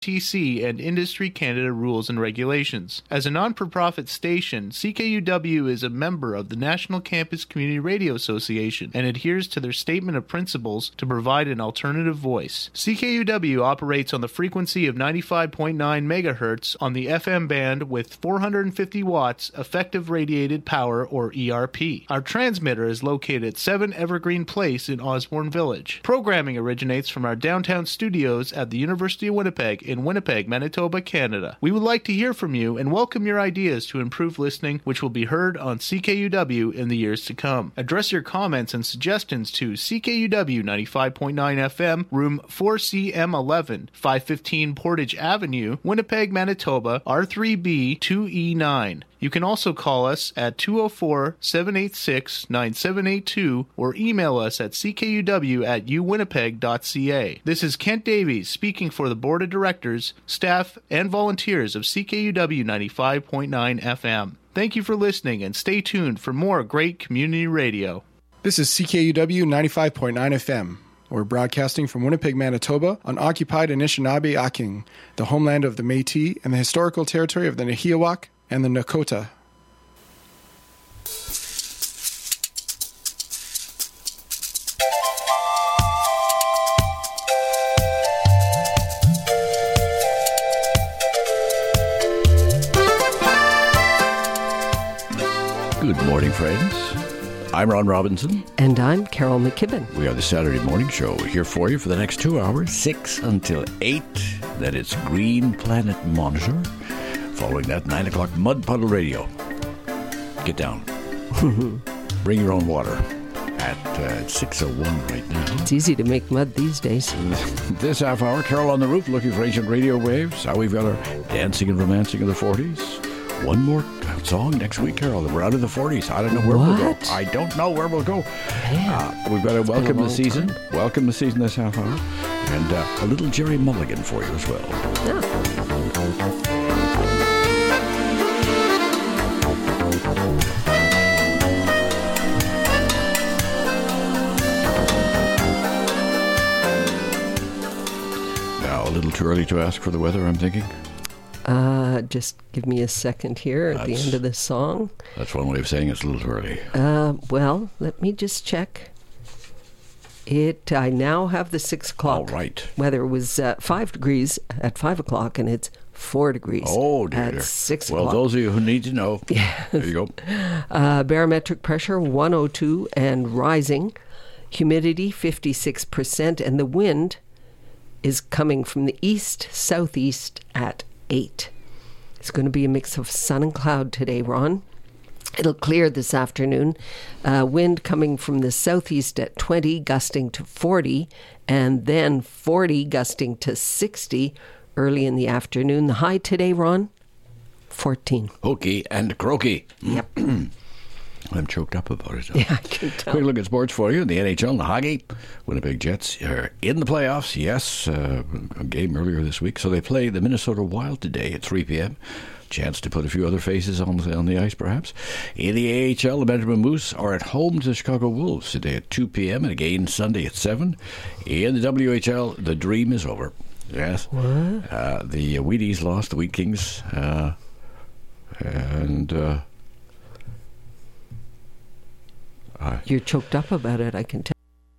TC and Industry Canada rules and regulations. As a non-for-profit station, CKUW is a member of the National Campus Community Radio Association and adheres to their statement of principles to provide an alternative voice. CKUW operates on the frequency of 95.9 MHz on the FM band with 450 watts effective radiated power, or ERP. Our transmitter is located at 7 Evergreen Place in Osborne Village. Programming originates from our downtown studios at the University of Winnipeg in Winnipeg, Manitoba, Canada. We would like to hear from you and welcome your ideas to improve listening, which will be heard on CKUW in the years to come. Address your comments and suggestions to CKUW 95.9 FM, room 4CM11, 515 Portage Avenue, Winnipeg, Manitoba, R3B 2E9. You can also call us at 204-786-9782 or email us at ckuw@uwinnipeg.ca. This is Kent Davies speaking for the Board of Directors, staff, and volunteers of CKUW 95.9 FM. Thank you for listening and stay tuned for more great community radio. This is CKUW 95.9 FM. We're broadcasting from Winnipeg, Manitoba on occupied Anishinaabe-Aking, the homeland of the Métis and the historical territory of the Nahiawak and the Nakota. Good morning, friends. I'm Ron Robinson. And I'm Carol McKibben. We are the Saturday Morning Show. We're here for you for the next 2 hours, 6 until 8. Then it's Green Planet Monitor. Following that, 9 o'clock Mud Puddle Radio. Get down. Bring your own water. At 6:01 right now. It's easy to make mud these days. This half hour, Carol on the Roof looking for ancient radio waves. How we've got our dancing and romancing of the 40s. One more song next week, Carol. We're out of the 40s. I don't know where we'll go. I don't know where we'll go. We've got to welcome the season. Time. Welcome the season this half hour. And a little Jerry Mulligan for you as well. Yeah. Now, a little too early to ask for the weather, I'm thinking. Just give me a second here at the end of this song. That's one way of saying it's a little too early. Well, let me just check. I now have the 6 o'clock. All right. Weather was 5 degrees at 5 o'clock, and it's 4 degrees at 6 o'clock. Well, those of you who need to know, there you go. Barometric pressure 102 and rising. Humidity 56%, and the wind is coming from the east-southeast at 8. It's going to be a mix of sun and cloud today, Ron. It'll clear this afternoon. Wind coming from the southeast at 20, gusting to 40, and then 40, gusting to 60 early in the afternoon. The high today, Ron, 14. Hokey and croaky. Yep. I'm choked up about it. Yeah, I can tell. Quick look at sports for you. The NHL, the hockey. Winnipeg Jets are in the playoffs. Yes, a game earlier this week. So they play the Minnesota Wild today at 3 p.m. Chance to put a few other faces on the ice, perhaps. In the AHL, the Benjamin Moose are at home to the Chicago Wolves today at 2 p.m. and again Sunday at 7. In the WHL, the dream is over. Yes. What? The Wheaties lost, the Wheat Kings. You're choked up about it, I can tell.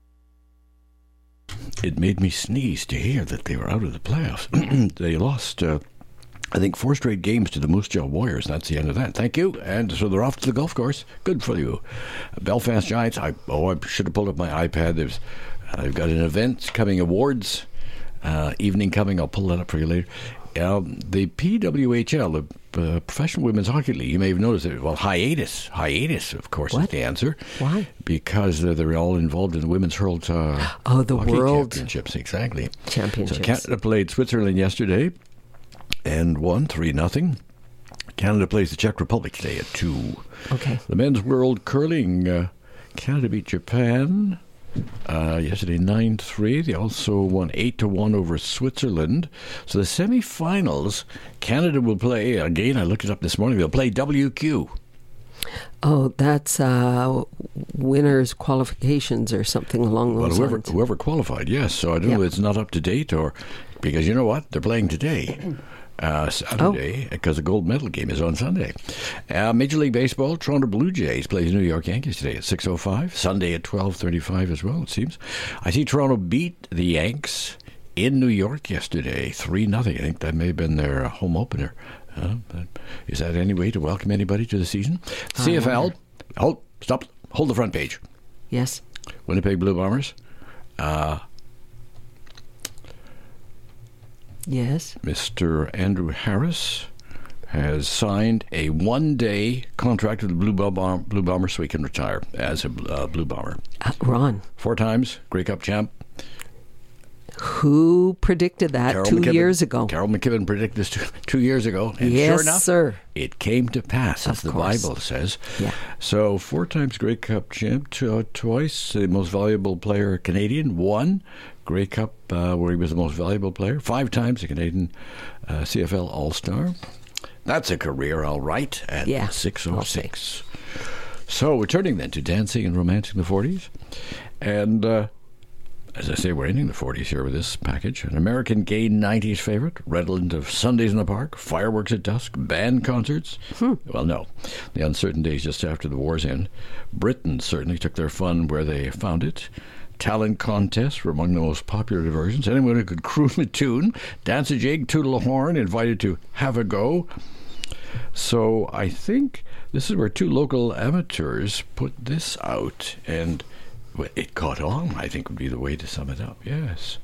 It made me sneeze to hear that they were out of the playoffs. They lost, I think, 4 straight games to the Moose Jaw Warriors. That's the end of that. Thank you. And so they're off to the golf course. Good for you. Belfast Giants. I should have pulled up my iPad. I've got an event coming, awards evening coming. I'll pull that up for you later. The PWHL, the Professional Women's Hockey League, you may have noticed it. Well, hiatus, of course, is the answer. Why? Because they're all involved in the women's hurled the hockey World Championships. Exactly. Championships. So Canada played Switzerland yesterday and won 3-0. Canada plays the Czech Republic today at 2. Okay. The men's World Curling, Canada beat Japan yesterday 9-3. They also won 8-1 over Switzerland. So the semi-finals, Canada will play, again, I looked it up this morning, they'll play WQ. Oh, that's winners' qualifications or something along those lines. Whoever qualified, yes. So I don't know if it's not up to date or... Because you know what? They're playing today. Saturday, because the gold medal game is on Sunday. Major League Baseball, Toronto Blue Jays plays New York Yankees today at 6:05. Sunday at 12:35 as well, it seems. I see Toronto beat the Yanks in New York yesterday, 3-0. I think that may have been their home opener. Is that any way to welcome anybody to the season? CFL, hold the front page. Yes. Winnipeg Blue Bombers. Yes. Mr. Andrew Harris has signed a one-day contract with the Blue Bomber so he can retire as a Blue Bomber. Ron. 4 times Grey Cup champ. Who predicted that Carol 2 McKibben. years ago? Carol McKibben predicted this 2 years ago. And yes, sure enough, sir. It came to pass, as the Bible says. Yeah. So 4 times Grey Cup champ, twice the most valuable player Canadian, 1 Grey Cup where he was the most valuable player, 5 times the Canadian CFL All-Star. That's a career, all right, at 6:06. So we're turning then to dancing and romancing the 40s. And as I say, we're ending the 40s here with this package. An American gay 90s favorite, redolent of Sundays in the park, fireworks at dusk, band concerts. Well, no. The uncertain days just after the war's end. Britons certainly took their fun where they found it. Talent contests were among the most popular diversions. Anyone who could croon a tune, dance a jig, tootle a horn, invited to have a go. So I think this is where 2 local amateurs put this out, and it caught on, I think would be the way to sum it up, yes.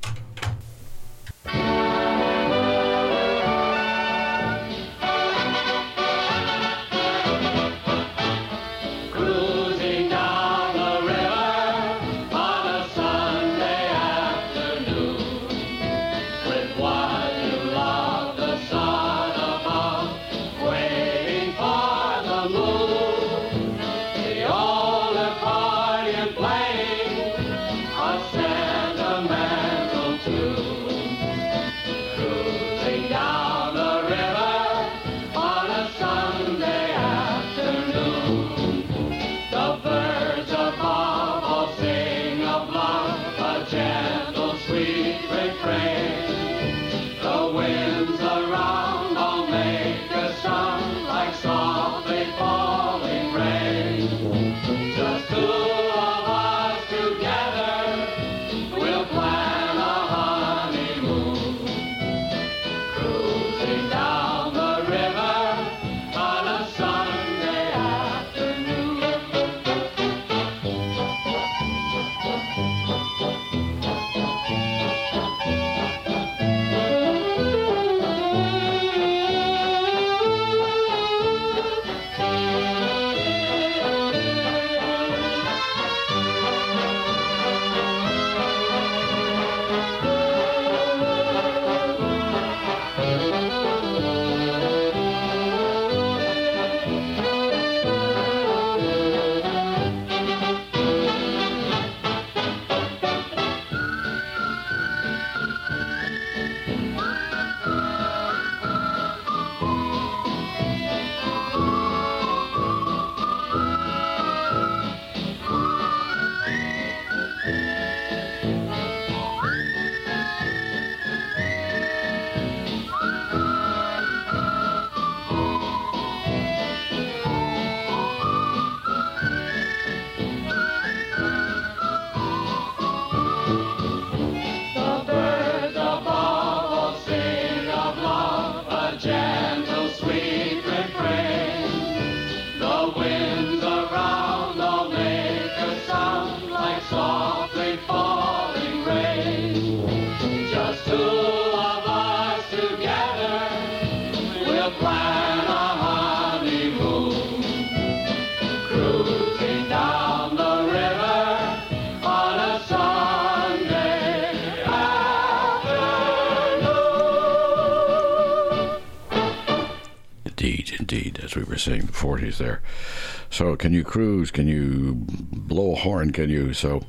Indeed, as we were saying, the 40s there. So can you cruise? Can you blow a horn? Can you? So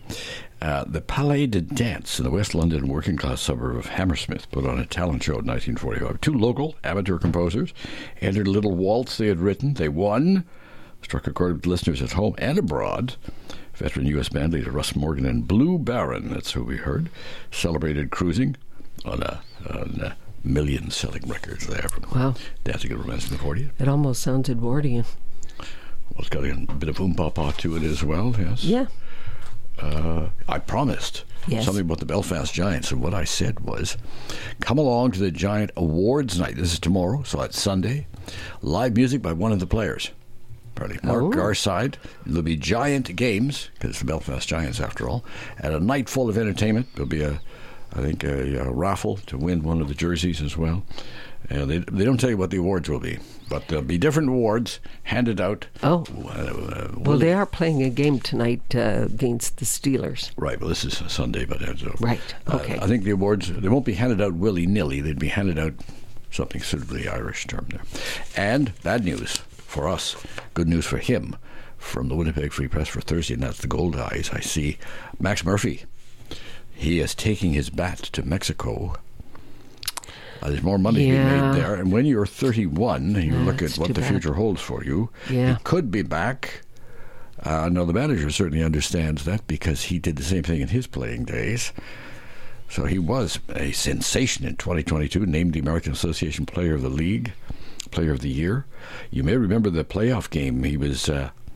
the Palais de Dance in the West London working-class suburb of Hammersmith put on a talent show in 1945. 2 local amateur composers entered a little waltz they had written. They won struck a chord with listeners at home and abroad. Veteran U.S. band leader Russ Morgan and Blue Baron, that's who we heard, celebrated cruising on a million-selling records there from Dancing in Romance in the 40s. It almost sounds Edwardian. Well, it's got a bit of oom-pa-pa to it as well, yes. Yeah. I promised something about the Belfast Giants, and what I said was, come along to the Giant Awards night. This is tomorrow, so it's Sunday. Live music by one of the players. Mark Garside. There'll be Giant games, because it's the Belfast Giants after all, and a night full of entertainment. There'll be a raffle to win one of the jerseys as well. They don't tell you what the awards will be, but there'll be different awards handed out. Well, they are playing a game tonight against the Steelers. Right, well, this is Sunday, but right, okay. I think the awards, they won't be handed out willy-nilly. They'd be handed out something sort of the Irish term there. And bad news for us, good news for him, from the Winnipeg Free Press for Thursday, and that's the Gold Eyes. I see Max Murphy. He is taking his bat to Mexico. There's more money to be made there. And when you're 31, you look at what the future holds for you. Yeah. He could be back. Now, the manager certainly understands that because he did the same thing in his playing days. So he was a sensation in 2022, named the American Association Player of the League, Player of the Year. You may remember the playoff game. He was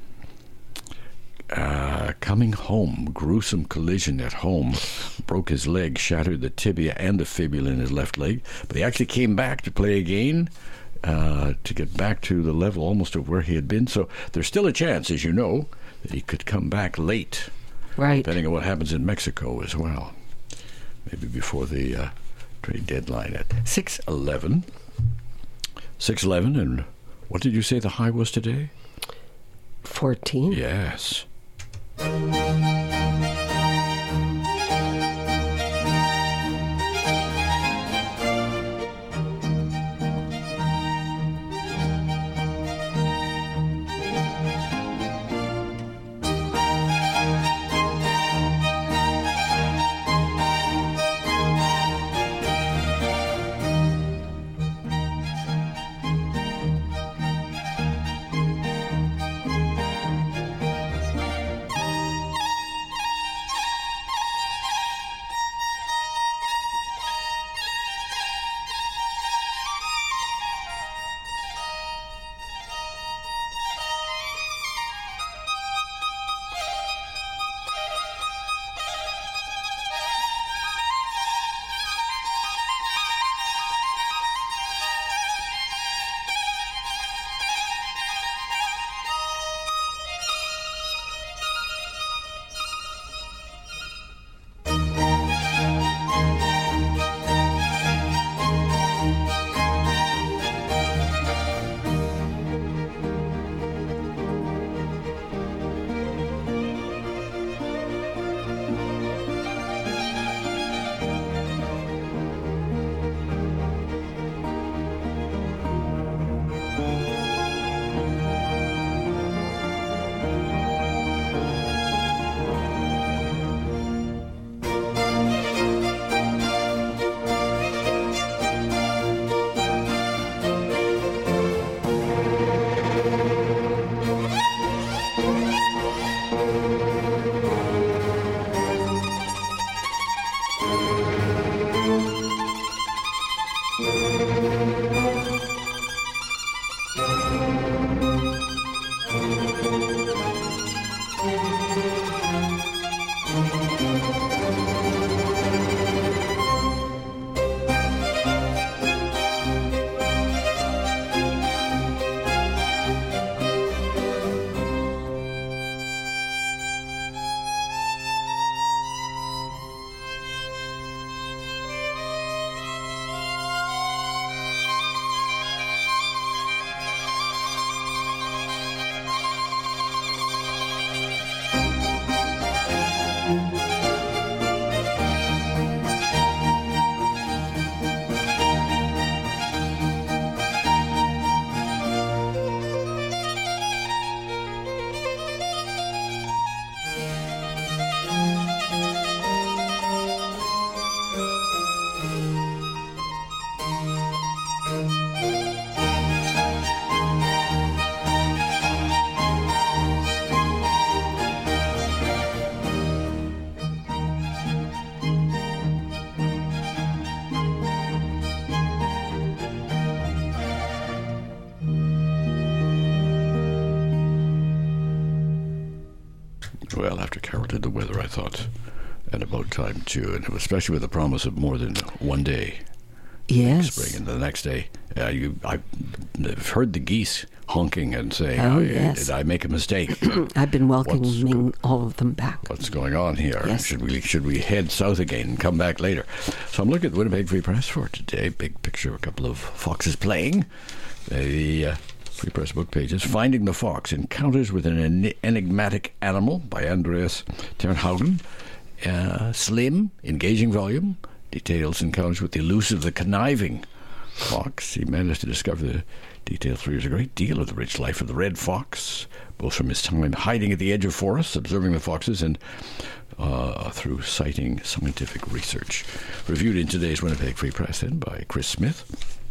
coming home, gruesome collision at home, broke his leg, shattered the tibia and the fibula in his left leg, but he actually came back to play again, to get back to the level almost of where he had been. So there's still a chance, as you know, that he could come back late, depending on what happens in Mexico as well, maybe before the trade deadline at 6:11. 6:11, and what did you say the high was today? 14. Yes. Well, after Carol did the weather, I thought, and about time too, and especially with the promise of more than one day. Yes. Spring, and the next day, I've heard the geese honking and saying, Oh, yes. Did I make a mistake? I've been welcoming all of them back. What's going on here? Yes. Should we head south again and come back later? So I'm looking at the Winnipeg Free Press for today. Big picture of a couple of foxes playing. The Free Press book pages. Finding the Fox, Encounters with an Enigmatic Animal by Andreas Ternhaugen. Slim, engaging volume. Details encounters with the elusive, the conniving fox. He managed to discover the details through a great deal of the rich life of the red fox, both from his time hiding at the edge of forests, observing the foxes, and through citing scientific research. Reviewed in today's Winnipeg Free Press then by Chris Smith.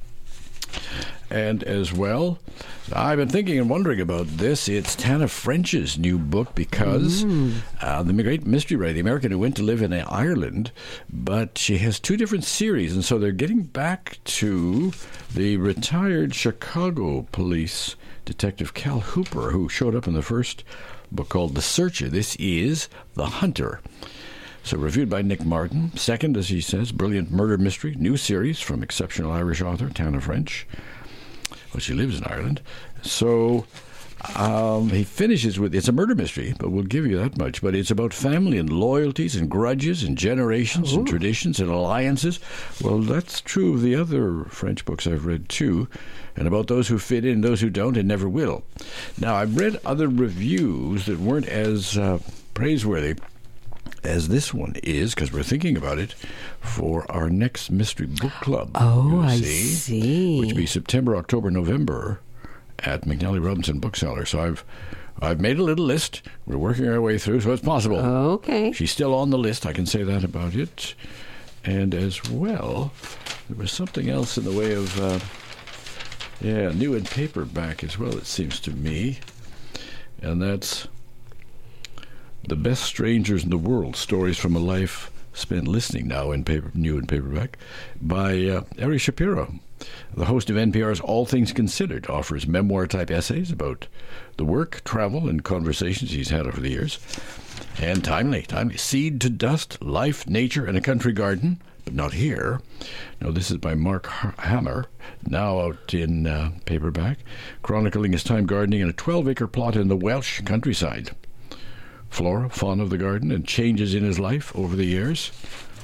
And as well, I've been thinking and wondering about this. It's Tana French's new book because the great mystery writer, the American who went to live in Ireland, but she has two different series, and so they're getting back to the retired Chicago police detective Cal Hooper, who showed up in the first book called The Searcher. This is The Hunter. So reviewed by Nick Martin. Second, as he says, brilliant murder mystery, new series from exceptional Irish author Tana French. Well, she lives in Ireland. So he finishes with, it's a murder mystery, but we'll give you that much. But it's about family and loyalties and grudges and generations and traditions and alliances. Well, that's true of the other French books I've read too, and about those who fit in, those who don't, and never will. Now, I've read other reviews that weren't as praiseworthy as this one is, because we're thinking about it for our next mystery book club. Oh, I see. Which will be September, October, November at McNally Robinson Bookseller. So I've made a little list. We're working our way through, so it's possible. Okay. She's still on the list. I can say that about it. And as well, there was something else in the way of, new in paperback as well, it seems to me. And that's The Best Strangers in the World, Stories from a Life Spent Listening, now new in paperback, by Ari Shapiro. The host of NPR's All Things Considered offers memoir-type essays about the work, travel, and conversations he's had over the years. And timely. Seed to Dust, Life, Nature, and a Country Garden, but not here. No, this is by Mark Hammer, now out in paperback, chronicling his time gardening in a 12-acre plot in the Welsh countryside. Flora, fauna of the garden, and changes in his life over the years.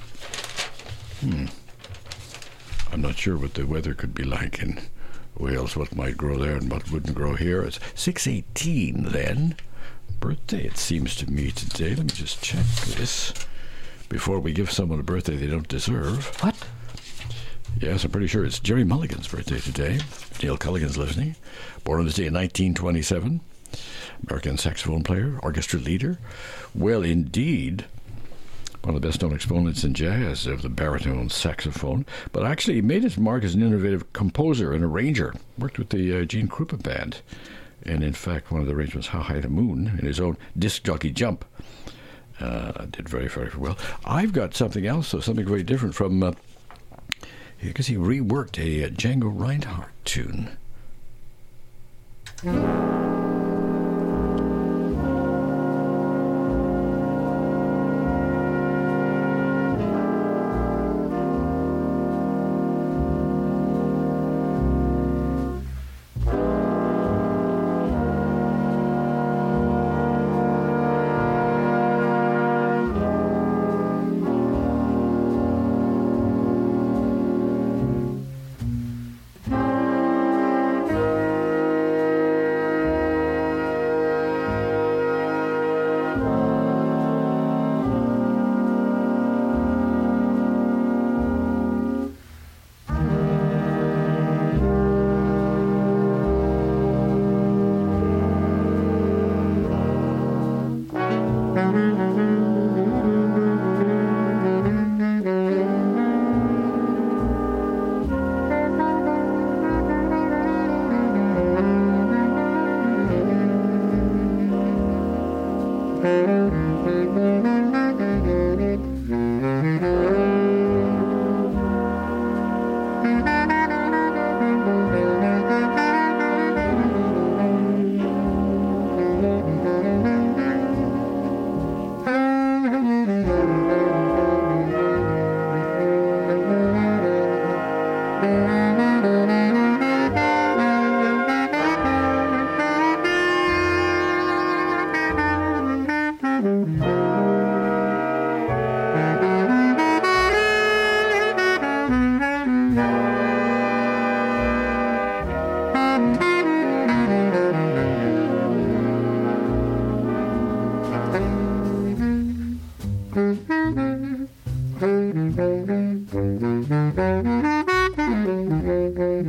I'm not sure what the weather could be like in Wales, what might grow there and what wouldn't grow here. It's 6/18 then. Birthday, it seems to me, today. Let me just check this before we give someone a birthday they don't deserve. What? Yes, I'm pretty sure it's Jerry Mulligan's birthday today. Neil Culligan's listening. Born on this day in 1927. American saxophone player, orchestra leader. Well, indeed, one of the best-known exponents in jazz of the baritone saxophone. But actually, he made his mark as an innovative composer and arranger. Worked with the Gene Krupa Band. And in fact, one of the arrangements, How High the Moon, in his own disc jockey jump. Did very, very well. I've got something else, though, something very different from, because he reworked a Django Reinhardt tune.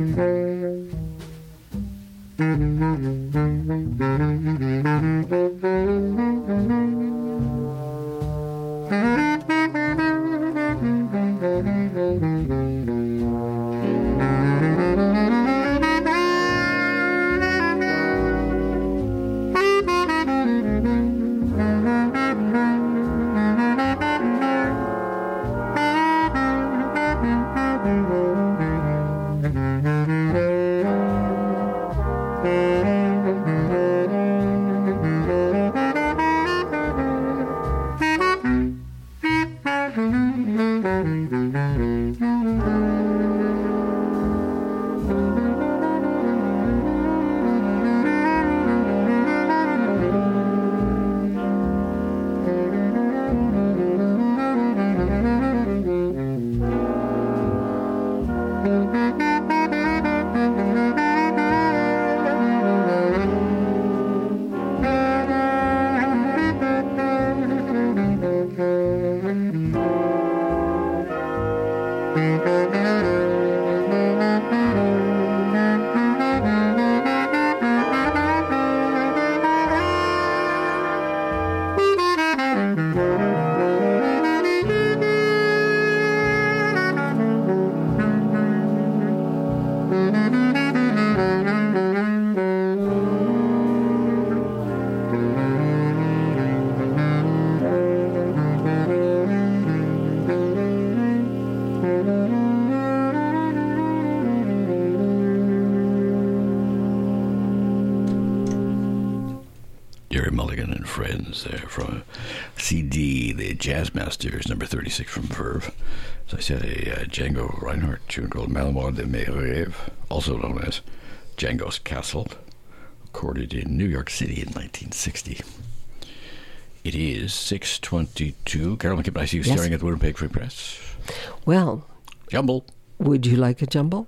Jerry Mulligan and Friends there from CD, the Jazz Masters, number 36 from Verve. As I said, a Django Reinhardt tune called Malmort de mes rêves, also known as Django's Castle, recorded in New York City in 1960. It is 6:22. Carolyn Kippen, I see you staring at the Winnipeg Free Press. Well, Jumble. would you like a jumble?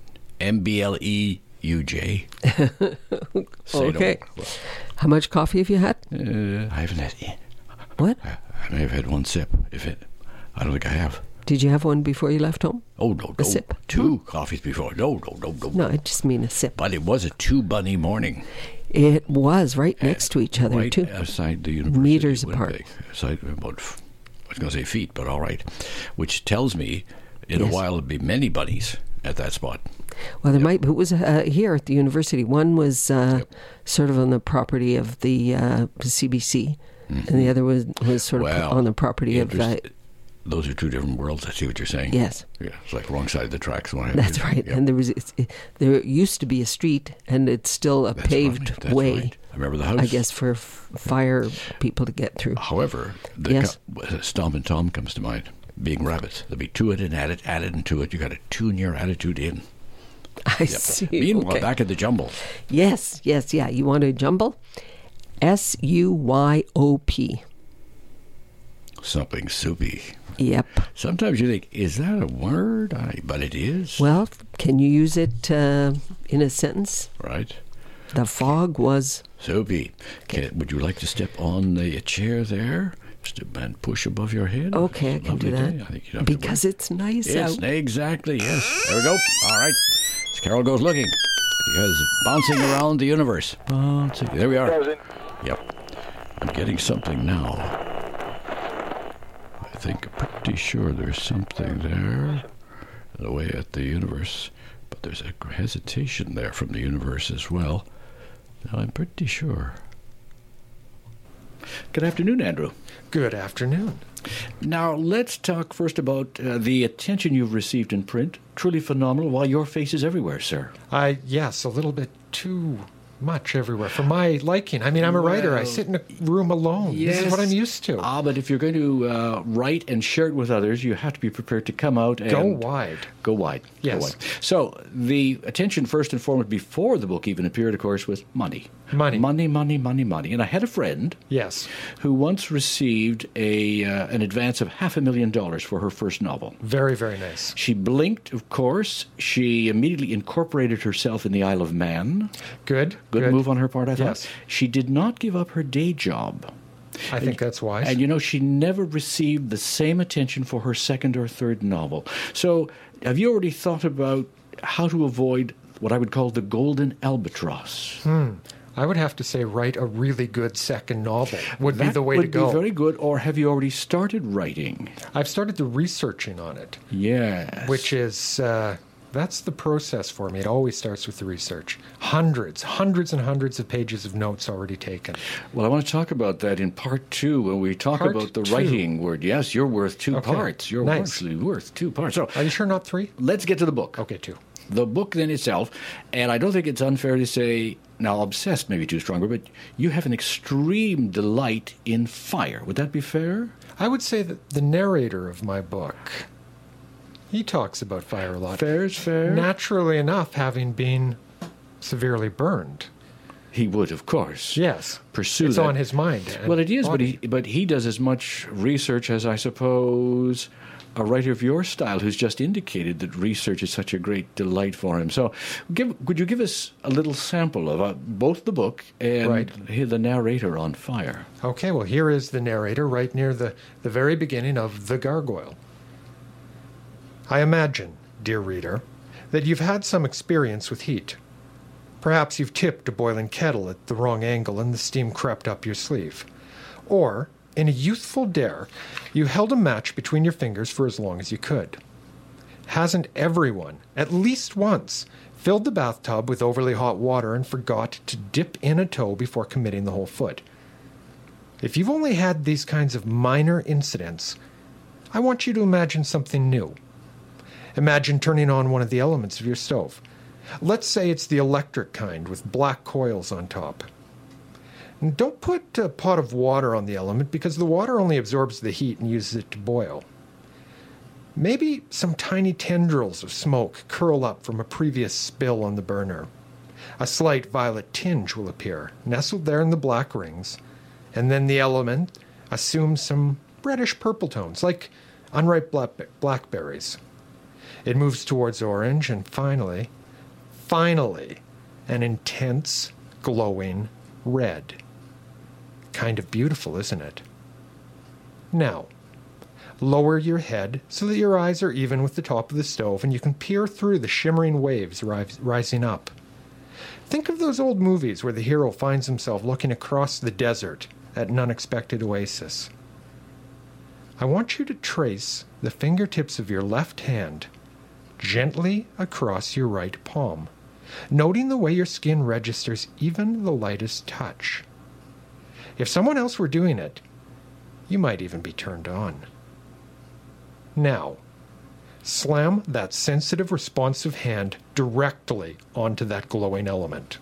MBLEUJ. Okay. How much coffee have you had? I haven't had. What? I may have had one sip. I don't think I have. Did you have one before you left home? Oh, no. A sip? Two coffees before. No. No, I just mean a sip. But it was a two-bunny morning. It was right next to each other, right too. Outside the University Meters of Winnipeg. Outside about, I was going to say feet, but all right. Which tells me in a while there'll be many bunnies at that spot. Well, there might, but it was here at the university. One was sort of on the property of the CBC, and the other was sort of on the property of... those are two different worlds. I see what you're saying. Yes. Yeah, it's like wrong side of the tracks. That's right. Yep. And there used to be a street, and it's still a paved way. Right. I remember the house. I guess for fire people to get through. However, Stomp and Tom comes to mind. Being rabbits. There'll be to it and added and to it. You got to tune your attitude in. I see. Meanwhile, back at the jumble. Yes. Yeah. You want a jumble? SUYOP. Something soupy. Yep. Sometimes you think, is that a word? But it is. Well, can you use it in a sentence? Right. The fog was... soupy. Would you like to step on the chair there? And push above your head? Okay, I can do that. I think you because it's nice out. Exactly, yes. There we go. All right. As Carol goes looking. Because bouncing around the universe. There we are. Yep. I'm getting something now. I think I'm pretty sure there's something there. Away at the universe. But there's a hesitation there from the universe as well. Now, I'm pretty sure. Good afternoon, Andrew. Good afternoon. Now, let's talk first about the attention you've received in print. Truly phenomenal, while your face is everywhere, sir. Yes, a little bit too much everywhere for my liking. I mean, I'm a writer. I sit in a room alone. Yes. This is what I'm used to. But if you're going to write and share it with others, you have to be prepared to come out and... Go wide. Go Yes. wide. So, the attention first and foremost before the book even appeared, of course, was money. Money. And I had a friend who once received an advance of $500,000 for her first novel. Very, very nice. She blinked, of course. She immediately incorporated herself in the Isle of Man. Good move on her part, I thought. Yes. She did not give up her day job. I think that's wise. And, she never received the same attention for her second or third novel. So, have you already thought about how to avoid what I would call the golden albatross. I would have to say write a really good second novel would be the way to go. That would be very good. Or have you already started writing? I've started the researching on it. Yes. Which is, that's the process for me. It always starts with the research. Hundreds and hundreds of pages of notes already taken. Well, I want to talk about that in part 2 when we talk Part about the 2. writing word. Yes, you're worth 2 Okay. parts. You're Nice. actually worth 2 parts. So Are you sure not 3? let's get to the book. Okay, 2. The book then itself, and I don't think it's unfair to say, now obsessed may be too strong, but you have an extreme delight in fire. Would that be fair? I would say that the narrator of my book, he talks about fire a lot. Fair is fair. Naturally enough, having been severely burned. He would, of course. Yes. Pursue it's that. on his mind. and Well, it is, body. but he does as much research as, I suppose, a writer of your style who's just indicated that research is such a great delight for him. So could you give us a little sample of both the book and Right. the narrator on fire? Okay, well, here is the narrator right near the very beginning of The Gargoyle. I imagine, dear reader, that you've had some experience with heat. Perhaps you've tipped a boiling kettle at the wrong angle and the steam crept up your sleeve. Or, in a youthful dare, you held a match between your fingers for as long as you could. Hasn't everyone, at least once, filled the bathtub with overly hot water and forgot to dip in a toe before committing the whole foot? If you've only had these kinds of minor incidents, I want you to imagine something new. Imagine turning on one of the elements of your stove. Let's say it's the electric kind with black coils on top. And don't put a pot of water on the element because the water only absorbs the heat and uses it to boil. Maybe some tiny tendrils of smoke curl up from a previous spill on the burner. A slight violet tinge will appear, nestled there in the black rings, and then the element assumes some reddish purple tones, like unripe blackberries. It moves towards orange, and finally, an intense, glowing red. Kind of beautiful, isn't it? Now, lower your head so that your eyes are even with the top of the stove and you can peer through the shimmering waves rising up. Think of those old movies where the hero finds himself looking across the desert at an unexpected oasis. I want you to trace the fingertips of your left hand gently across your right palm, noting the way your skin registers even the lightest touch. If someone else were doing it, you might even be turned on. Now, slam that sensitive, responsive hand directly onto that glowing element.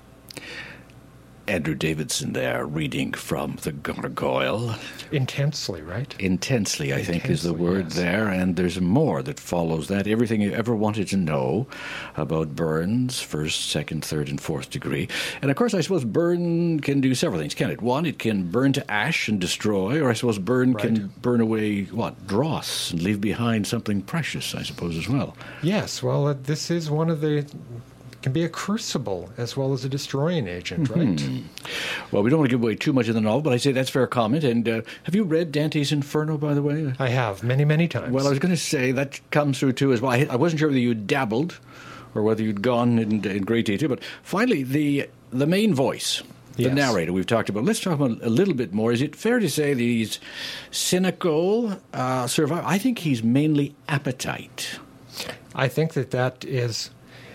Andrew Davidson there, reading from The Gargoyle. Intensely, right? Intensely, I think, is the Intensely, word yes. there, and there's more that follows that. Everything you ever wanted to know about burns, first, second, third, and fourth degree. And of course, I suppose burn can do several things, can it? One, it can burn to ash and destroy, or I suppose burn can burn away, dross, and leave behind something precious, I suppose, as well. Yes, well, this is one of the... can be a crucible as well as a destroying agent, right? Well, we don't want to give away too much of the novel, but I say that's fair comment. And have you read Dante's Inferno, by the way? I have, many, many times. Well, I was going to say that comes through too as well. I wasn't sure whether you dabbled or whether you'd gone in great detail. But finally, the main voice, the Yes. narrator we've talked about. Let's talk about a little bit more. Is it fair to say that he's cynical, survivor? I think he's mainly appetite. I think that's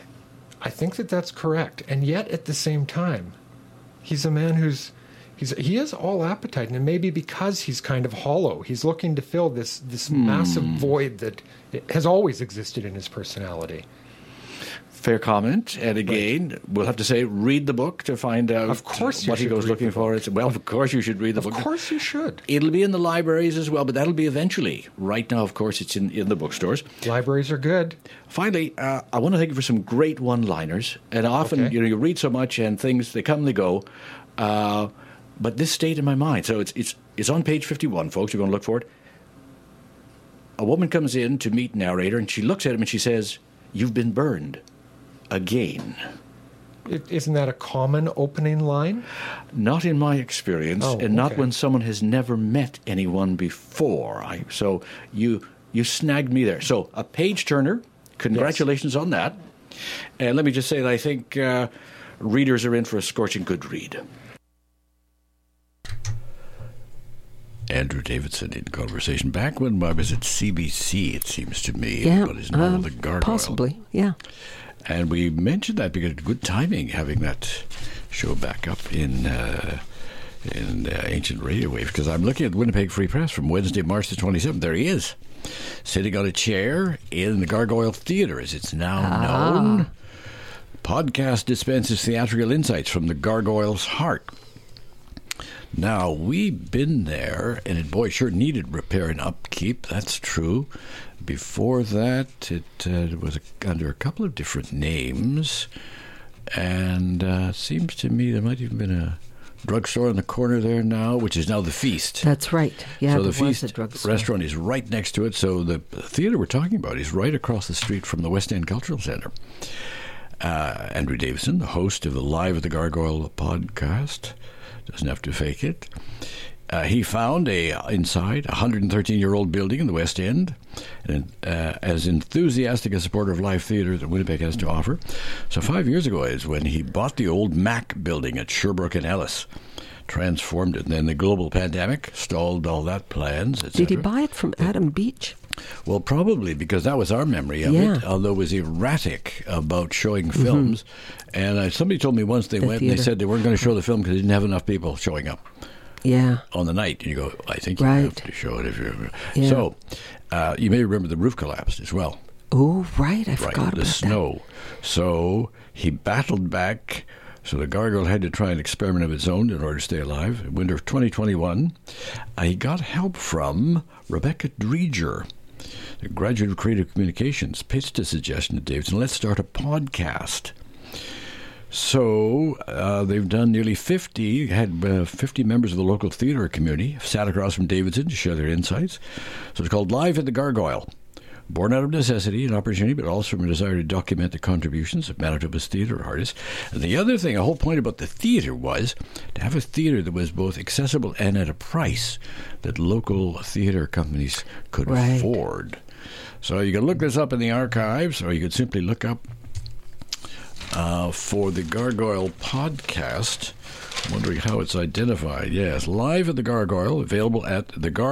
correct. And yet, at the same time, he's a man he is all appetite, and it may be because he's kind of hollow. He's looking to fill this massive void that has always existed in his personality. Fair comment. And again, we'll have to say, read the book to find out Of course you what he should goes read looking the for. Well, of course you should read the Of book. course you should. It'll be in the libraries as well, but that'll be eventually. Right now, of course, it's in the bookstores. Libraries are good. Finally, I want to thank you for some great one-liners. And often, Okay. you read so much and things, they come and they go. But this stayed in my mind. So it's on page 51, folks. You're going to look for it. A woman comes in to meet narrator, and she looks at him and she says, "You've been burned. Again." Isn't that a common opening line? Not in my experience, Oh, and not okay. when someone has never met anyone before. So you snagged me there. So a page turner. Congratulations on that. And let me just say that I think readers are in for a scorching good read. Andrew Davidson in conversation. Back when I was at CBC, it seems to me, about his novel, The Gargoyle. Possibly, yeah. And we mentioned that because good timing having that show back up in Ancient Radio Wave, because I'm looking at the Winnipeg Free Press from Wednesday, March the 27th. There he is, sitting on a chair in the Gargoyle Theatre, as it's now known. Podcast dispenses theatrical insights from the Gargoyle's heart. Now, we've been there, and it, boy, sure needed repair and upkeep. That's true. Before that, it was under a couple of different names, and it seems to me there might even been a drugstore in the corner there now, which is now the Feast. That's right. Yeah, so there the Feast was a drugstore. restaurant is right next to it. So the theater we're talking about is right across the street from the West End Cultural Centre. Andrew Davidson, the host of the Live at the Gargoyle podcast, doesn't have to fake it. He found inside a 113-year-old building in the West End, and as enthusiastic a supporter of live theatre that Winnipeg has to offer. So 5 years ago is when he bought the old Mac building at Sherbrooke and Ellis, transformed it, and then the global pandemic stalled all that plans, etc. Did he buy it from Adam Beach? Well, probably, because that was our memory of it, although it was erratic about showing films. And somebody told me once they went and they said they weren't going to show the film because they didn't have enough people showing up. Yeah. On the night. And you go, I think you have to show it if you're... Yeah. So, you may remember the roof collapsed as well. Oh, right. I forgot about the snow. So, he battled back. So the Gargoyle had to try an experiment of its own in order to stay alive. Winter of 2021, he got help from Rebecca Dreger, the graduate of creative communications, pitched a suggestion to Davidson, let's start a podcast. So they've done nearly 50, had 50 members of the local theatre community, sat across from Davidson to share their insights. So it's called Live at the Gargoyle. Born out of necessity and opportunity, but also from a desire to document the contributions of Manitoba's theatre artists. And the other thing, a whole point about the theatre was to have a theatre that was both accessible and at a price that local theatre companies could afford. So you can look this up in the archives, or you could simply look up for the Gargoyle podcast. I'm wondering how it's identified. Yes, Live at the Gargoyle, available at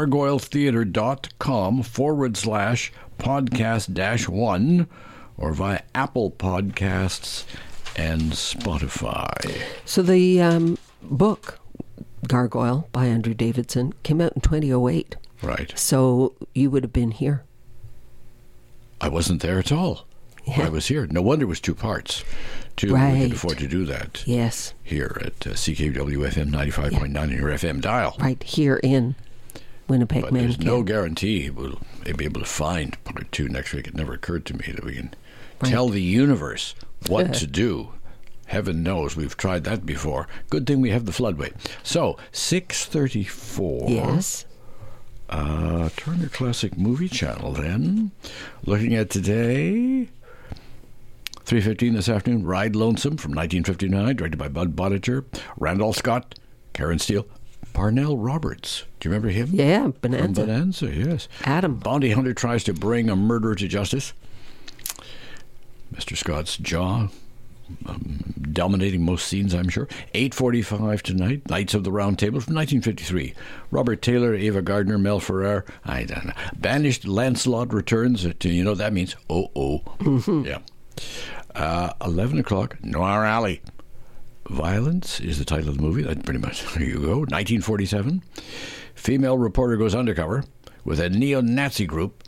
thegargoyletheatre.com/podcast-1 or via Apple Podcasts and Spotify. So the book, Gargoyle, by Andrew Davidson, came out in 2008. Right. So you would have been here. I wasn't there at all. Yeah. I was here. No wonder it was two parts. We could afford to do that. Yes. Here at CKWFM 95.9 in your FM dial. Right here in Winnipeg, but Manitoba. There's no guarantee we'll be able to find part two next week. It never occurred to me that we can tell the universe what to do. Heaven knows we've tried that before. Good thing we have the floodway. So, 6:34. Yes. Turner Classic Movie Channel then. Looking at today, 3:15 this afternoon, Ride Lonesome from 1959, directed by Bud Boetticher, Randall Scott, Karen Steele, Parnell Roberts. Do you remember him? Yeah, Bonanza. From Bonanza, yes. Adam. Bounty hunter tries to bring a murderer to justice. Mr. Scott's jaw dominating most scenes, I'm sure. 8:45 tonight, Knights of the Round Table from 1953. Robert Taylor, Ava Gardner, Mel Ferrer. I don't know. Banished Lancelot returns. You know what that means? Mm-hmm. Yeah. 11 o'clock, Noir Alley. Violence is the title of the movie. That pretty much, there you go. 1947. Female reporter goes undercover with a neo-Nazi group.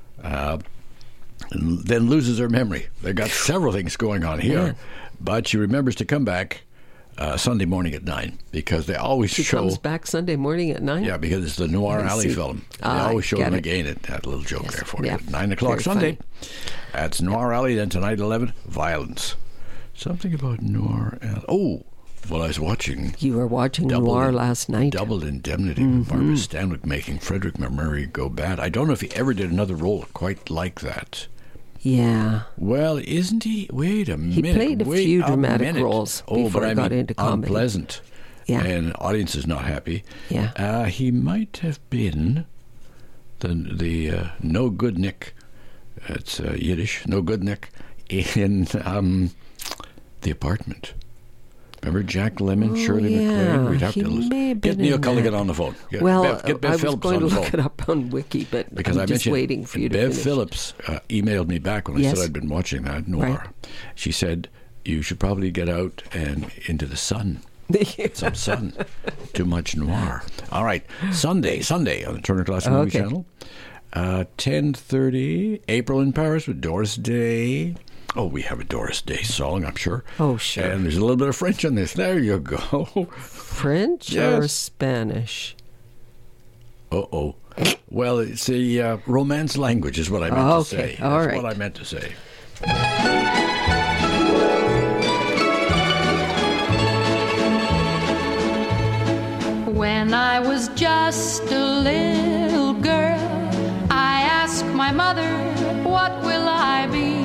And then loses her memory. They've got several things going on here. But she remembers to come back Sunday morning at 9 because they always She comes back Sunday morning at 9? Yeah, because it's the Noir Alley film. They always show them again. At that little joke there for you. 9 o'clock Sunday. That's Noir Alley. Then tonight, 11, Violence. Something about Noir Alley. Oh, well, I was watching... You were watching Noir last night. Double Indemnity with Barbara Stanwyck making Frederick McMurray go bad. I don't know if he ever did another role quite like that. Yeah. Well, isn't he? Wait a minute. He played a few dramatic roles before he got into comedy. Unpleasant. Yeah. And audience is not happy. Yeah. He might have been the No Good Nick. It's Yiddish. No Good Nick in The Apartment. Remember Jack Lemmon, Shirley MacLaine? We'd have he may have get been Neil in Culligan that. on the phone. Get Well, Bev I was Phillips going on to the look phone. it up on Wiki, but Because I'm I just mentioned waiting for you to Bev finish. Phillips emailed me back when I Yes. said I'd been watching that, Noir. Right. She said, you should probably get out and into the sun. Some sun. Too much noir. All right. Sunday on the Turner Classic Movie Okay. Channel. 10:30, April in Paris with Doris Day. Oh, we have a Doris Day song, I'm sure. Oh, sure. And there's a little bit of French on this. There you go. French or Yes. Spanish? Uh-oh. Well, it's a Romance language is what I meant to Okay, say. all That's right. what I meant to say. When I was just a little girl, I asked my mother, what will I be?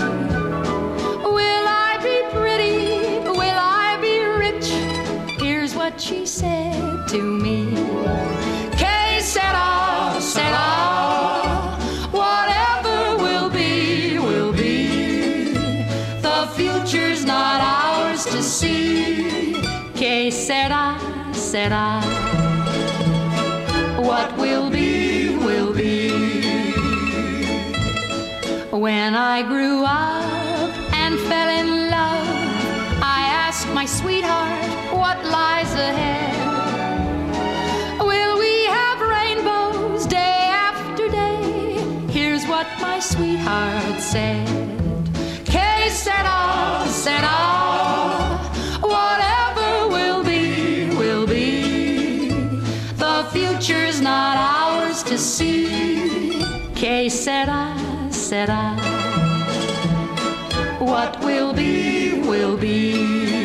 Will I be pretty? Will I be rich? Here's what she said to me. Que sera, sera. Whatever will be, will be. The future's not ours to see. Que sera, sera. What will be, will be. When I grew up and fell in love, I asked my sweetheart what lies ahead. Will we have rainbows day after day? Here's what my sweetheart said. Que sera, sera. Whatever will be, will be. The future's not ours to see. Que sera, sera. What will be, will be.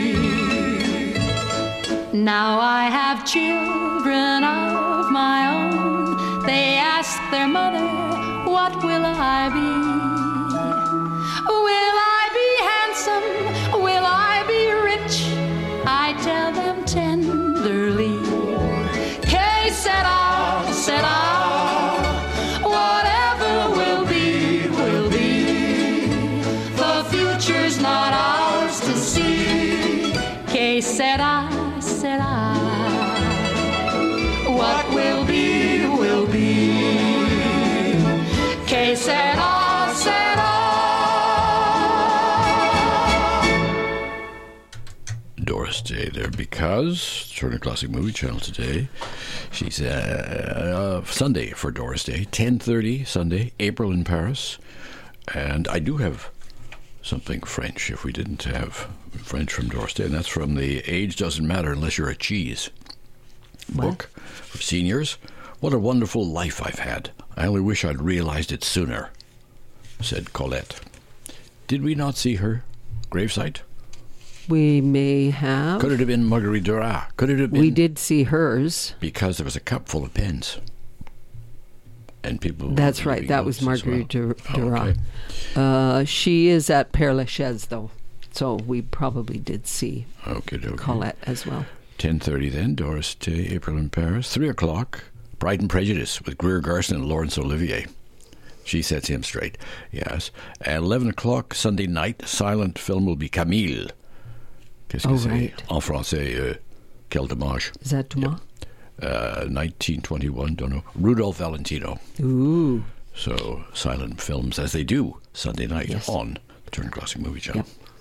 Now I have children of my own. They ask their mother, what will I be? Will I be handsome? Will I be rich? I tell them tenderly. Que sera, sera. Whatever will be, will be. The future's not ours to see. Que sera, sera. What will be, will be. Que sera, sera. Doris Day there because Turner Classic Movie Channel today. She's Sunday for Doris Day, 10:30 Sunday, April in Paris. And I do have something French if we didn't have French from Doris Day, and that's from the Age Doesn't Matter Unless You're a Cheese book for seniors. What a wonderful life I've had. I only wish I'd realized it sooner, said Colette. Did we not see her gravesite? We may have. Could it have been Marguerite Duras? Could it have been? We did see hers. Because there was a cup full of pens. And people. That's were right. leaving That was notes as Marguerite well. Duras. Okay. She is at Père Lachaise, though. So we probably did see Okay. Colette as well. 10:30 then, Doris Day, April in Paris. 3 o'clock, Pride and Prejudice with Greer Garson and Laurence Olivier. She sets him straight, yes. At 11 o'clock, Sunday night, silent film will be Camille. Qu'est-ce que Oh, c'est? right. En français, quel dommage. Is that Dumas? 1921, don't know. Rudolph Valentino. Ooh. So, silent films as they do Sunday night Yes. on the Turner Classic Movie Channel.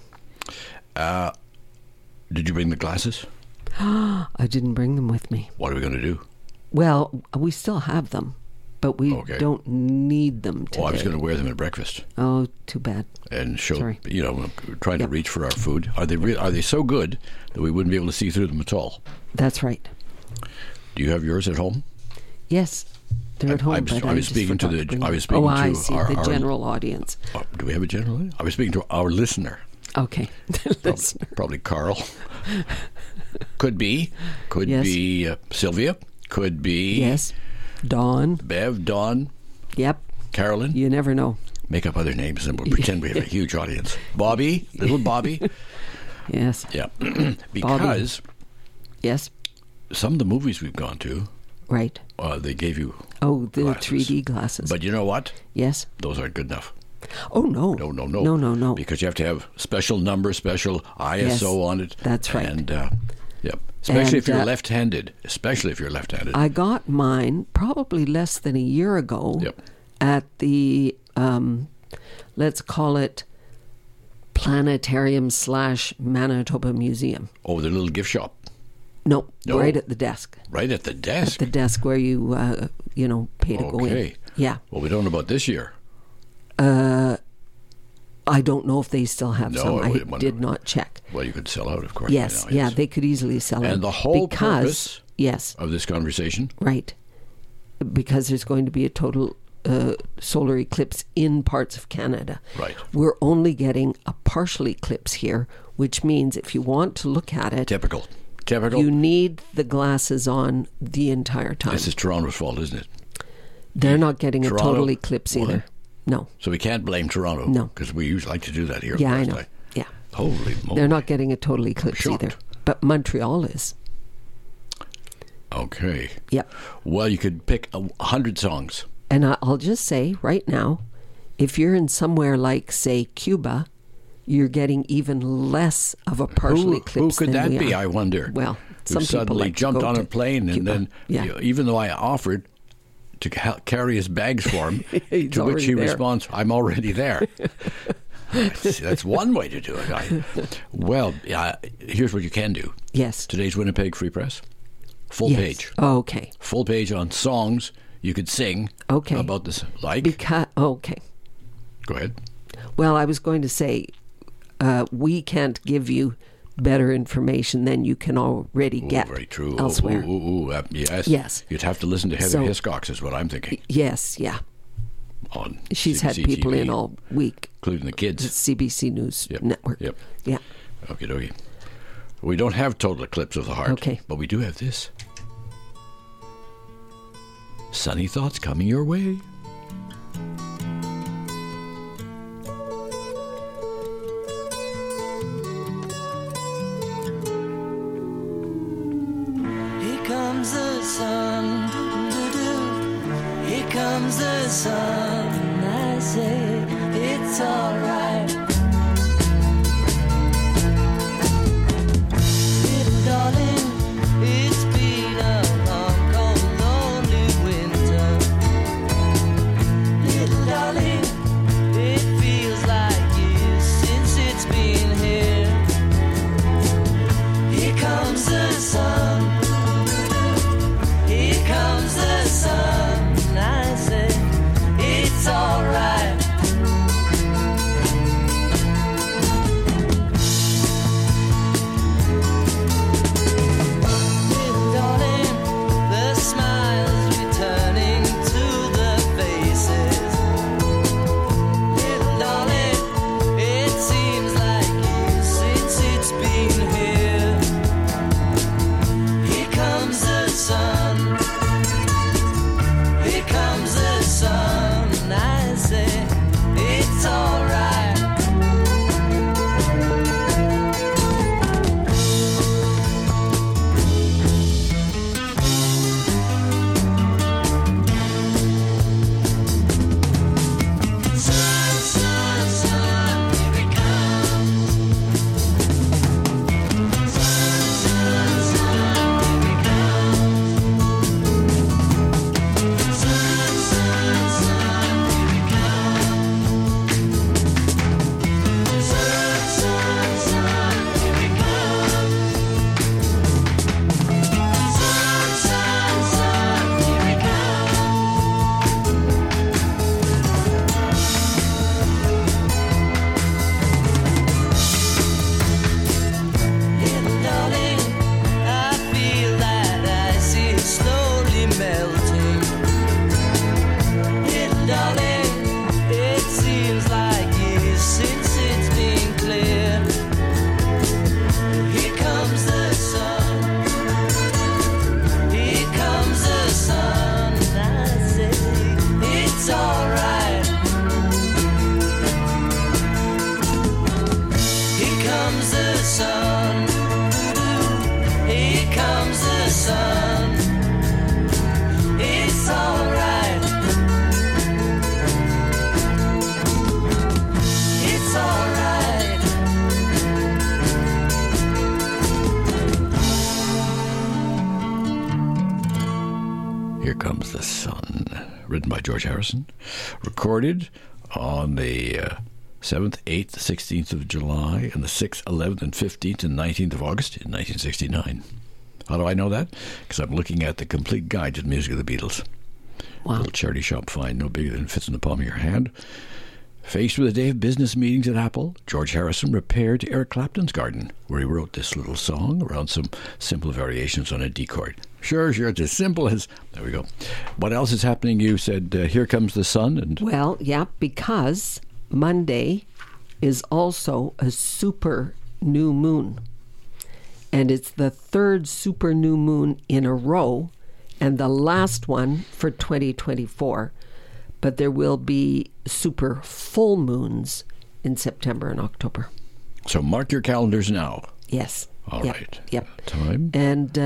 Did you bring the glasses? I didn't bring them with me. What are we going to do? Well, we still have them, but we Okay. don't need them today. Oh, I was going to wear them at breakfast Oh, too bad. and show, Sorry. trying to Yep. reach for our food. Are they so good that we wouldn't be able to see through them at all? That's right. Do you have yours at home? Yes, they're at home. I was but I speaking just to forgot the- bring I them. was speaking Oh, I to see. our- The our- general audience. Do we have a general? I was speaking to our listener, Okay, the listener. probably Carl. Could be Yes. Sylvia. Could be Yes, Dawn. Bev, Dawn, Yep. Carolyn. You never know. Make up other names and we'll pretend we have a huge audience. Bobby, little Bobby. Yes. Yeah, because Yes. some of the movies we've gone to, Right. they gave you Oh, the glasses. 3D glasses. But you know what? Yes. Those aren't good enough. Oh, no. No. No. Because you have to have special number, special ISO Yes, on it. that's right. And, especially if And, you're left-handed. Especially if you're left-handed. I got mine probably less than a year ago Yep. at the, let's call it Planetarium / Manitoba Museum. Oh, the little gift shop. No, No. right at the desk. Right at the desk. The desk where you, pay to go in. Okay. Yeah. Well, we don't know about this year. I don't know if they still have No, some. I I wouldn't did wonder. not check. Well, you could sell out, of course. Yes, by now, yeah, they could easily sell it. And the whole because, purpose yes, of this conversation. right, because there's going to be a total solar eclipse in parts of Canada. Right. We're only getting a partial eclipse here, which means if you want to look at it, Typical. you need the glasses on the entire time. This is Toronto's fault, isn't it? They're not getting a Toronto- total eclipse either. What? No. So we can't blame Toronto. No. Because we usually like to do that here. Yeah, I of know. course. Yeah. Holy moly. They're not getting a total eclipse shocked. either. But Montreal is. Okay. Yep. Well, you could pick 100 songs. And I'll just say right now, if you're in somewhere like, say, Cuba, you're getting even less of a partial Who eclipse could than that we be, are. I wonder? Well, Who some people suddenly like to jumped go on to a plane Cuba. and then, Yeah. even though I offered to carry his bags for him, He's to which already he there. responds, I'm already there. That's one way to do it. Well, here's what you can do. Yes. Today's Winnipeg Free Press. Full Yes. page. Oh, okay. Full page on songs you could sing Okay. about this. Like, Okay. go ahead. Well, I was going to say, we can't give you better information than you can already get Very true. elsewhere. Yes. Yes. You'd have to listen to Heather So- Hiscox, is what I'm thinking. Yes, yeah. On She's had CBC people TV, in all week. including the kids. CBC News Yep, Network. yep. Yeah. Okie dokie. We don't have total eclipse of the heart. Okay. But we do have this. Sunny thoughts coming your way. Here comes the sun, doo-doo-doo. Here comes the sun. I say it's alright. Little darling, it's been a long, cold, lonely winter. Little darling, it feels like years since it's been here. Here comes the sun. Here comes the sun. I say it's alright. Little darling, the smiles returning to the faces. Little darling, it seems like years since it's been here. Here comes the sun. Here comes the sun. I say it's alright. Sun, sun, sun, here it comes. Sun, sun, sun, here it comes. Sun, sun, sun, here it comes. Sun, sun, sun, here it comes. Sun, sun, sun, here it comes. Little darling, I feel that ice is slowly melting. Little darling, it seems like years since it's been clear. Here comes the sun. Here comes the sun. I say it's alright. Here comes the sun. Here comes the sun. It's alright. Comes the Sun, written by George Harrison, recorded on the 7th, 8th, 16th of July, and the 6th, 11th, and 15th, and 19th of August in 1969. How do I know that? Because I'm looking at the complete guide to the music of the Beatles. Wow. Little charity shop find, no bigger than it fits in the palm of your hand. Faced with a day of business meetings at Apple, George Harrison repaired to Eric Clapton's garden, where he wrote this little song around some simple variations on a D chord. Sure, it's as simple as... There we go. What else is happening? You said, Here Comes the Sun. And Well, yeah, because Monday is also a super new moon. And it's the third super new moon in a row, and the last one for 2024. But there will be super full moons in September and October. So mark your calendars now. Yes. All Yep. right. Yep. Time. And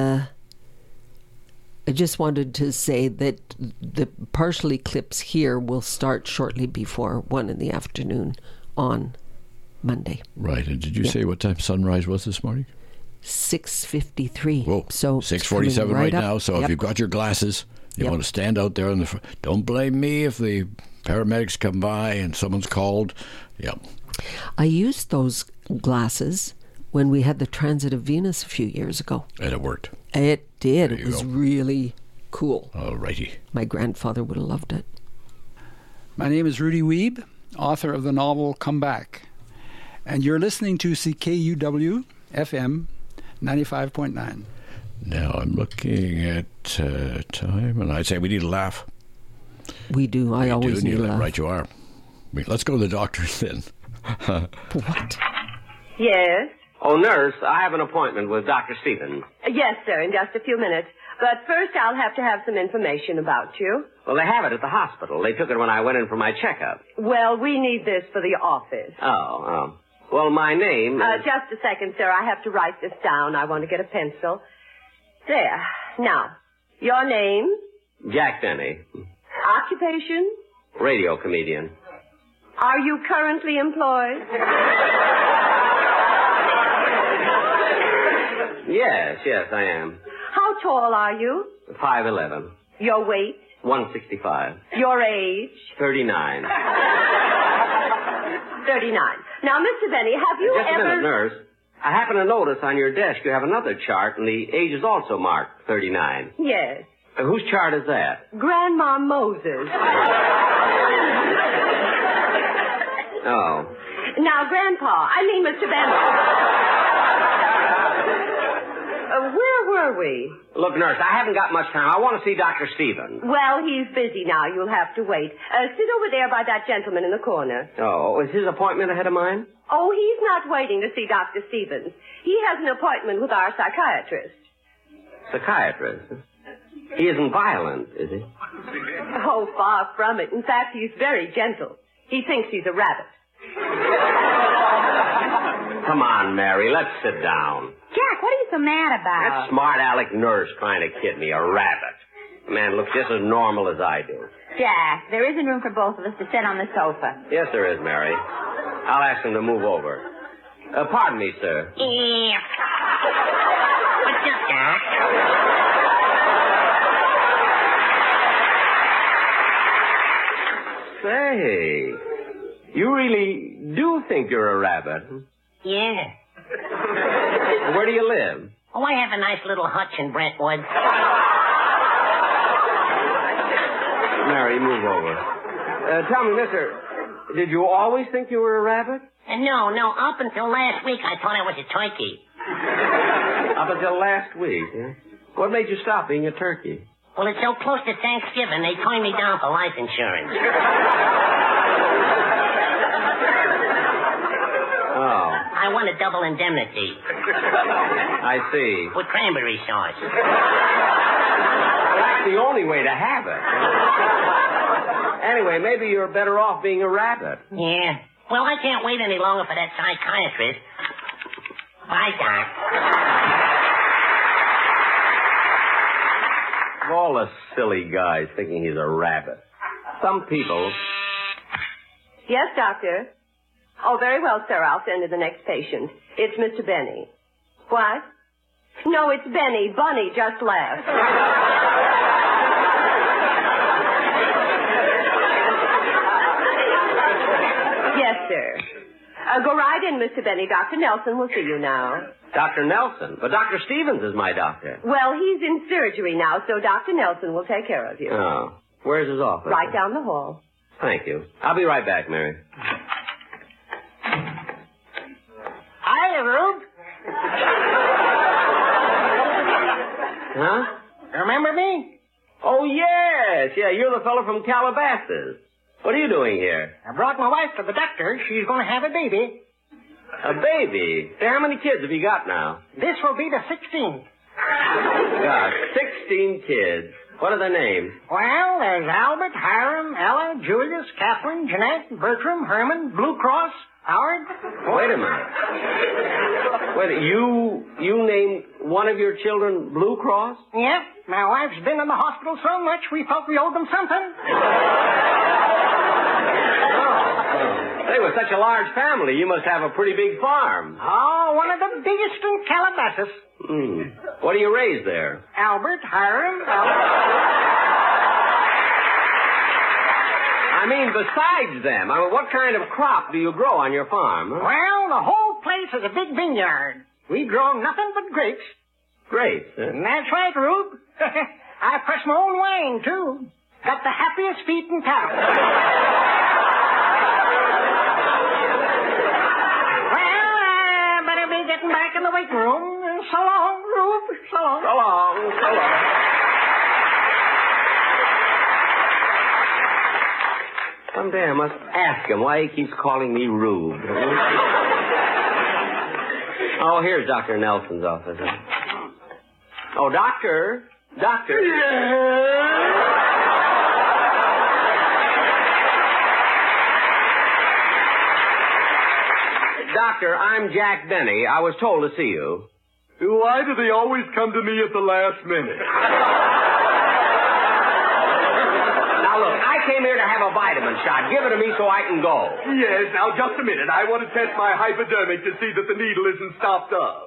I just wanted to say that the partial eclipse here will start shortly before 1 in the afternoon on Monday. Right. And did you Yep. say what time sunrise was this morning? 6:53. Whoa. So 6:47 coming right up. now. So Yep. if you've got your glasses, you Yep. want to stand out there in the front. Don't blame me if the paramedics come by and someone's called. Yep. I used those glasses when we had the transit of Venus a few years ago. And it worked. It did. There It you was go. really cool. All righty. My grandfather would have loved it. My name is Rudy Wiebe, author of the novel Come Back. And you're listening to CKUW FM 95.9. Now I'm looking at time, and I'd say we need a laugh. We do. I always do need a laugh. Right, you are. Let's go to the doctors then. What? Yes? Oh, nurse, I have an appointment with Dr. Stevens. Yes, sir, in just a few minutes. But first I'll have to have some information about you. Well, they have it at the hospital. They took it when I went in for my checkup. Well, we need this for the office. Oh. Well, my name is... Just a second, sir. I have to write this down. I want to get a pencil. There. Now, your name, Jack Denny, occupation, radio comedian. are you currently employed? Yes, I am. How tall are you? 5'11", Your weight? 165, Your age? 39. 39. Now, Mr. Benny, have you Just a ever... minute, nurse. I happen to notice on your desk you have another chart, and the age is also marked 39. Yes. Whose chart is that? Grandma Moses. Oh. Now, Grandpa, Mr. Benny. Where were we? Look, nurse, I haven't got much time. I want to see Dr. Stevens. Well, he's busy now. You'll have to wait. Sit over there by that gentleman in the corner. Oh, is his appointment ahead of mine? Oh, he's not waiting to see Dr. Stevens. He has an appointment with our psychiatrist. Psychiatrist? He isn't violent, is he? Oh, far from it. In fact, he's very gentle. He thinks he's a rabbit. Come on, Mary, let's sit down. Jack, what are you so mad about? That smart aleck nurse trying to kid me, a rabbit. Man looks just as normal as I do. Jack, there isn't room for both of us to sit on the sofa. Yes, there is, Mary. I'll ask him to move over. Pardon me, sir. Yeah. What's up, Jack? Say, you really do think you're a rabbit? Yeah. Where do you live? Oh, I have a nice little hutch in Brentwood. Mary, move over. Tell me, mister, did you always think you were a rabbit? No. Up until last week, I thought I was a turkey. Up until last week, huh? What made you stop being a turkey? Well, it's so close to Thanksgiving, they turned me down for life insurance. Oh. I want a double indemnity. I see. With cranberry sauce. Well, that's the only way to have it. Anyway, maybe you're better off being a rabbit. Yeah. Well, I can't wait any longer for that psychiatrist. Bye, Doc. Of all the silly guys thinking he's a rabbit. Some people... Yes, doctor. Oh, very well, sir. I'll send to the next patient. It's Mr. Benny. What? No, it's Benny. Bunny just left. Yes, sir. Go right in, Mr. Benny. Dr. Nelson will see you now. Dr. Nelson? But Dr. Stevens is my doctor. Well, he's in surgery now, so Dr. Nelson will take care of you. Oh. Where's his office? Right down the hall. Thank you. I'll be right back, Mary. Hi, Rube. Huh? Remember me? Oh, yes. Yeah, you're the fellow from Calabasas. What are you doing here? I brought my wife to the doctor. She's going to have a baby. A baby? Say, how many kids have you got now? This will be the 16th. Gosh, 16 kids. What are their names? Well, there's Albert, Hiram, Ella, Julius, Catherine, Jeanette, Bertram, Herman, Blue Cross, Howard. Wait a minute. Wait, you named one of your children Blue Cross? Yep. My wife's been in the hospital so much we felt we owed them something. They were such a large family. You must have a pretty big farm. Oh, one of the biggest in Calabasas. What do you raise there? Albert, Hiram, Ella. I mean, besides them, what kind of crop do you grow on your farm? Huh? Well, the whole place is a big vineyard. We grow nothing but grapes. Grapes, huh? That's right, Rube. I press my own wine, too. Got the happiest feet in town. Well, I better be getting back in the waiting room. So long, Rube. So long. So long, so long. Someday I must ask him why he keeps calling me Rube. Oh, here's Dr. Nelson's office. Oh, Doctor. Doctor. Doctor, I'm Jack Benny. I was told to see you. Why do they always come to me at the last minute? Now, look, I came here to have a vitamin shot. Give it to me so I can go. Yes, now, just a minute. I want to test my hypodermic to see that the needle isn't stopped up.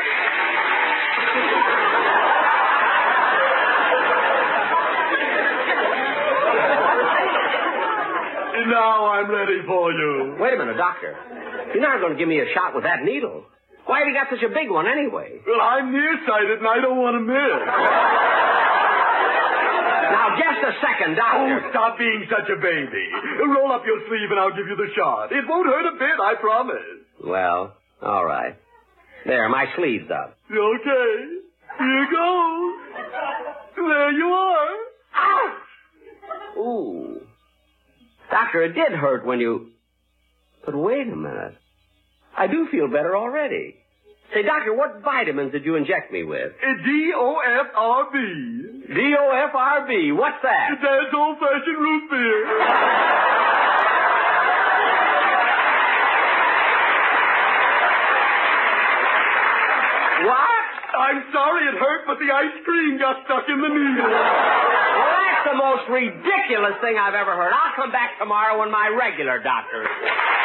Now I'm ready for you. Wait a minute, Doctor. You're not going to give me a shot with that needle. Why have you got such a big one anyway? Well, I'm nearsighted and I don't want to miss. Now, just a second, Doctor. Oh, stop being such a baby. Roll up your sleeve and I'll give you the shot. It won't hurt a bit, I promise. Well, all right. There, my sleeve's up. Okay. Here goes. There you are. Ow! Ooh. Doctor, it did hurt when you... But wait a minute. I do feel better already. Say, Doctor, what vitamins did you inject me with? D-O-F-R-B. D-O-F-R-B. What's that? Dad's old-fashioned root beer. What? I'm sorry it hurt, but the ice cream got stuck in the needle. Well, that's the most ridiculous thing I've ever heard. I'll come back tomorrow when my regular doctor is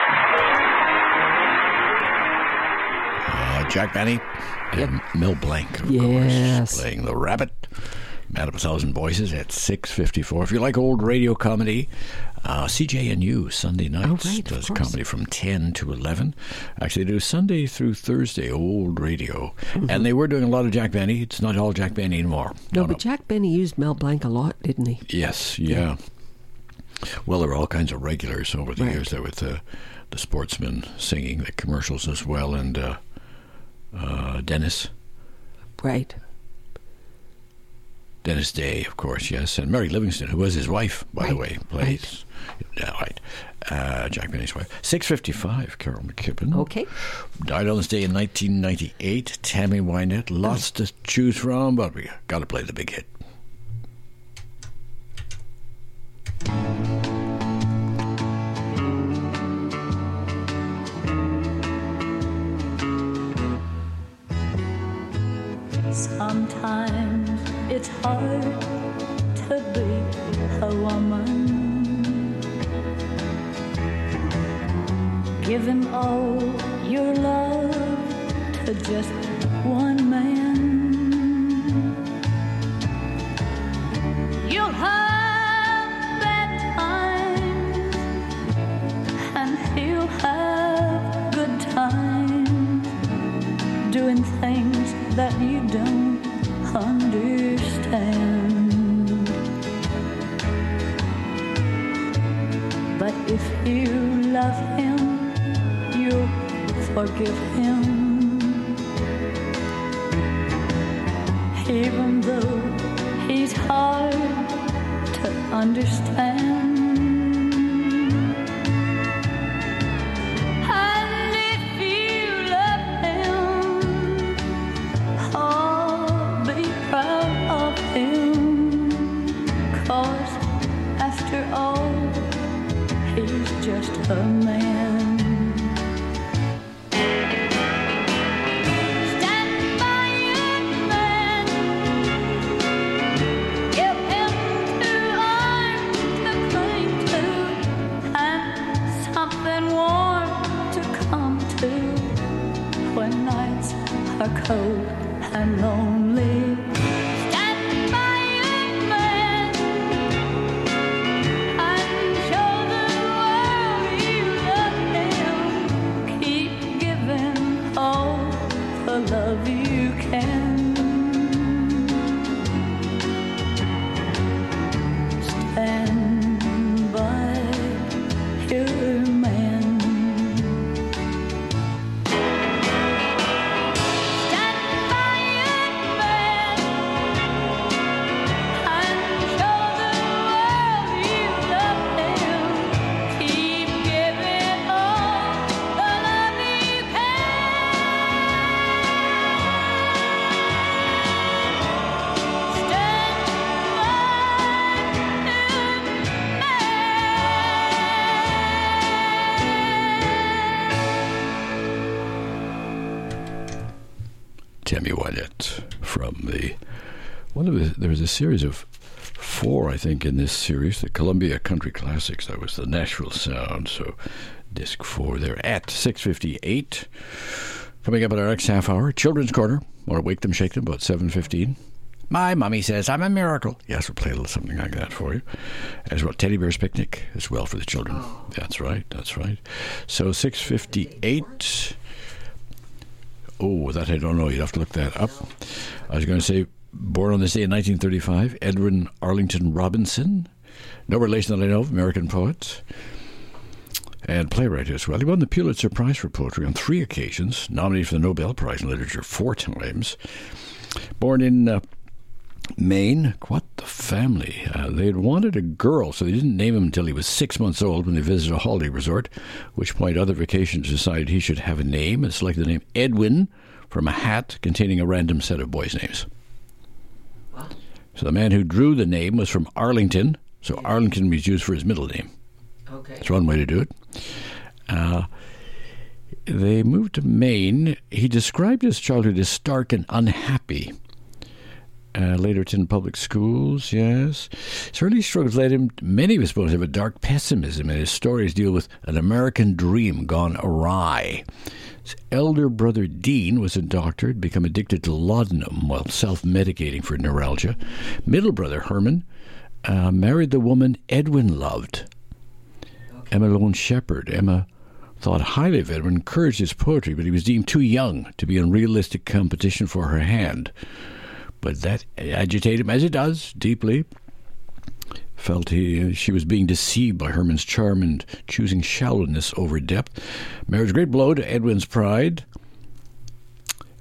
Jack Benny and Mel Blanc, of Yes. course, playing the Rabbit. Man of a Thousand Voices at 6:54. If you like old radio comedy, CJNU Sunday nights does comedy from 10 to 11. Actually, they do Sunday through Thursday, old radio. And they were doing a lot of Jack Benny. It's not all Jack Benny anymore. No, but Jack Benny used Mel Blanc a lot, didn't he? Yes, yeah. Well, there were all kinds of regulars over the years there with the sportsmen singing the commercials as well, and Dennis. Right. Dennis Day, of course, yes. And Mary Livingston, who was his wife, by the way, plays. Jack Benny's wife. 6:55, Carol McKibben. Okay. Died on this day in 1998. Tammy Wynette. Lots to choose from, but we got to play the big hit. Sometimes it's hard to be a woman, giving all your love to just one man. You'll have doing things that you don't understand. But if you love him, you'll forgive him. Even though he's hard to understand. And if you love him, oh, be proud of him. 'Cause after all, he's just a man. Are cold and lonely. Stand by your man and show the world you love him. Keep giving all the love you can. Stand by your man. Tammy Wynette from there was a series of 4, I think, in this series, the Columbia Country Classics. That was the Nashville Sound. So disc 4 there at 6:58. Coming up in our next half hour, Children's Corner. Want to wake them, shake them, about 7:15. My mommy says I'm a miracle. Yes, we'll play a little something like that for you. As well, Teddy Bear's Picnic as well for the children. That's right. So 6:58. Oh, that I don't know. You'd have to look that up. I was going to say, born on this day in 1935, Edwin Arlington Robinson. No relation that I know of, American poet. And playwright as well. He won the Pulitzer Prize for Poetry on 3 occasions. Nominated for the Nobel Prize in Literature 4 times. Born in Maine. What the family. They had wanted a girl, so they didn't name him until he was 6 months old when they visited a holiday resort, at which point other vacations decided he should have a name and selected the name Edwin from a hat containing a random set of boys' names. What? So the man who drew the name was from Arlington, so Arlington was used for his middle name. Okay. That's one way to do it. They moved to Maine. He described his childhood as stark and unhappy. Later attended public schools, yes. His early struggles led him, many of his poems have a dark pessimism, and his stories deal with an American dream gone awry. His elder brother Dean was a doctor, had become addicted to laudanum while self-medicating for neuralgia. Middle brother Herman married the woman Edwin loved, Emma Lone Shepherd. Emma thought highly of Edwin, encouraged his poetry, but he was deemed too young to be in realistic competition for her hand. But that agitated him, as it does, deeply. Felt she was being deceived by Herman's charm and choosing shallowness over depth. Marriage, great blow to Edwin's pride.